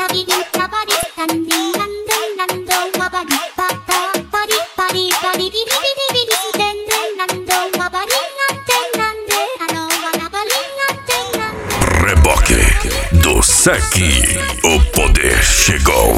Reboque do Sec, o poder chegou.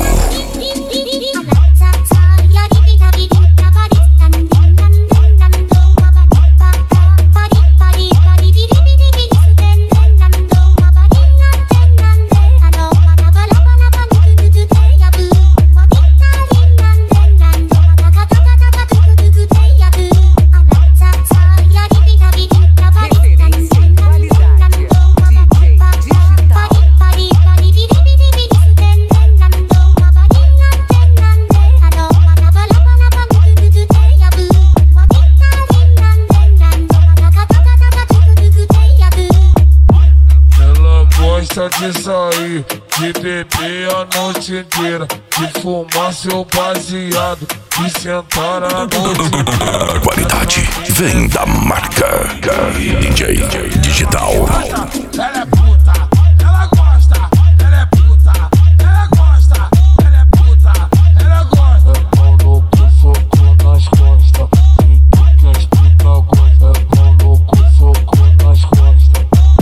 De sair, de beber a noite inteira, de fumar seu baseado e sentar a noite inteira. A qualidade vem da marca DJ Digital. Ela é puta, ela gosta, ela é puta, ela gosta, ela é puta, ela gosta. É pau louco, soco nas costas, jeito que as puta gosta. É pau louco, soco nas costas.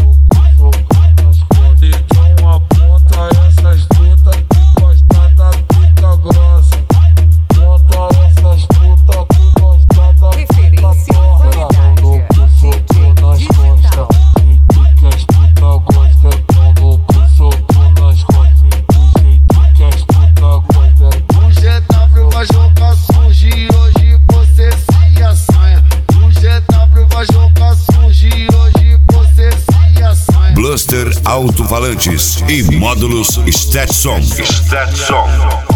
Essas putas que gostam da pica grossa. Conta essas putas que gostam da pica grossa. Louco, soco nas costas. Jeito que as putas gostam. Louco, soco nas costas. Do jeito que as putas gostam. O GW vai jogar sujo e hoje você se assanha. O GW vai jogar sujo e hoje você se assanha. Bluster Alto-Falantes e módulos Stetson.